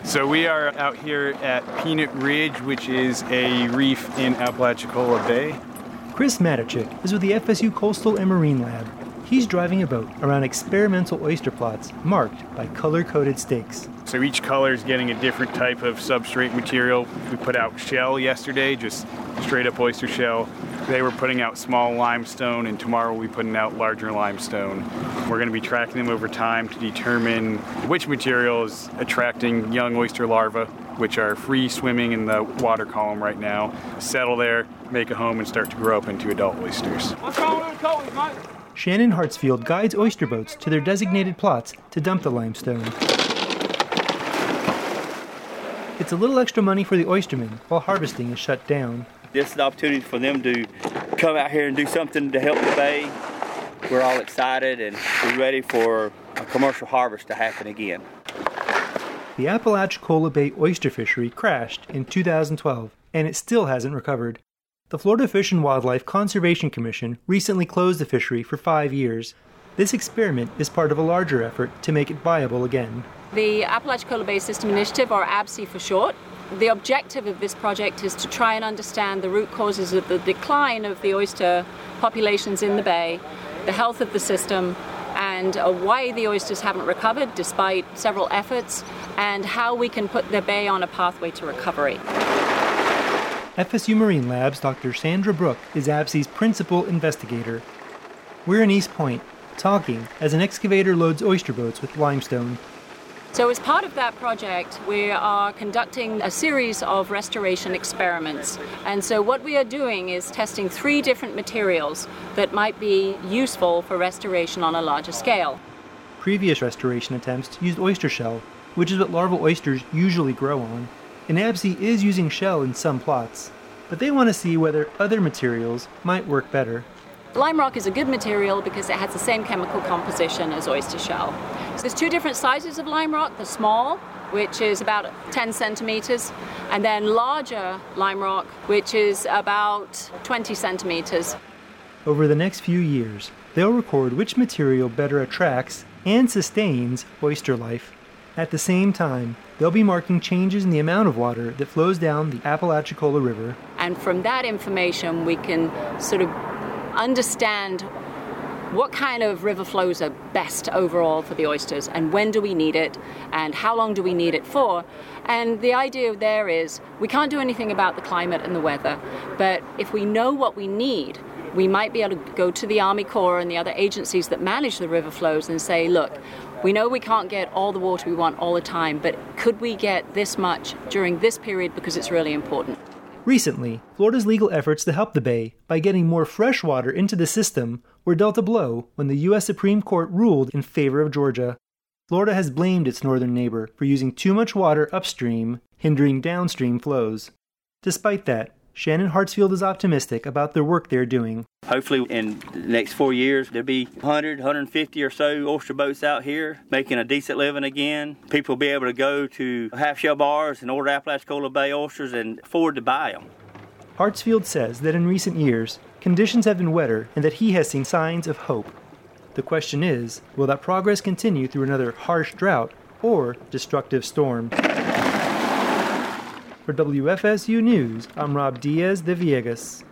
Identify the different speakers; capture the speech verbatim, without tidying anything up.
Speaker 1: So we are out here at Peanut Ridge, which is a reef in Apalachicola Bay.
Speaker 2: Chris Matichik is with the F S U Coastal and Marine Lab. He's driving a boat around experimental oyster plots marked by color-coded stakes.
Speaker 1: So each color is getting a different type of substrate material. We put out shell yesterday, just straight up oyster shell. Today we're putting out small limestone, and tomorrow we'll be putting out larger limestone. We're going to be tracking them over time to determine which material is attracting young oyster larvae, which are free swimming in the water column right now, settle there, make a home, and start to grow up into adult oysters.
Speaker 3: What's wrong with the cold, Mike?
Speaker 2: Shannon Hartsfield guides oyster boats to their designated plots to dump the limestone. It's a little extra money for the oystermen while harvesting is shut down.
Speaker 4: This is the opportunity for them to come out here and do something to help the bay. We're all excited and we're ready for a commercial harvest to happen again.
Speaker 2: The Apalachicola Bay oyster fishery crashed in two thousand twelve, and it still hasn't recovered. The Florida Fish and Wildlife Conservation Commission recently closed the fishery for five years. This experiment is part of a larger effort to make it viable again.
Speaker 5: The Apalachicola Bay System Initiative, or A B S I for short, the objective of this project is to try and understand the root causes of the decline of the oyster populations in the bay, the health of the system, and uh, why the oysters haven't recovered despite several efforts, and how we can put the bay on a pathway to recovery.
Speaker 2: F S U Marine Lab's Doctor Sandra Brook is A B S I's principal investigator. We're in East Point, talking as an excavator loads oyster boats with limestone.
Speaker 5: So as part of that project, we are conducting a series of restoration experiments. And so what we are doing is testing three different materials that might be useful for restoration on a larger scale.
Speaker 2: Previous restoration attempts used oyster shell, which is what larval oysters usually grow on. And A B S I is using shell in some plots, but they want to see whether other materials might work better.
Speaker 5: Lime rock is a good material because it has the same chemical composition as oyster shell. So there's two different sizes of lime rock, the small, which is about ten centimeters, and then larger lime rock, which is about twenty centimeters.
Speaker 2: Over the next few years, they'll record which material better attracts and sustains oyster life. At the same time, they'll be marking changes in the amount of water that flows down the Apalachicola River.
Speaker 5: And from that information, we can sort of understand what kind of river flows are best overall for the oysters, and when do we need it, and how long do we need it for. And the idea there is we can't do anything about the climate and the weather, but if we know what we need, we might be able to go to the Army Corps and the other agencies that manage the river flows and say, look, we know we can't get all the water we want all the time, but could we get this much during this period because it's really important.
Speaker 2: Recently, Florida's legal efforts to help the bay by getting more fresh water into the system were dealt a blow when the U S Supreme Court ruled in favor of Georgia. Florida has blamed its northern neighbor for using too much water upstream, hindering downstream flows. Despite that, Shannon Hartsfield is optimistic about the work they're doing.
Speaker 4: Hopefully in the next four years there'll be one hundred, one hundred fifty or so oyster boats out here making a decent living again. People will be able to go to half-shell bars and order Apalachicola Bay oysters and afford to buy them.
Speaker 2: Hartsfield says that in recent years, conditions have been wetter and that he has seen signs of hope. The question is, will that progress continue through another harsh drought or destructive storm? For W F S U News, I'm Rob Diaz de Villegas.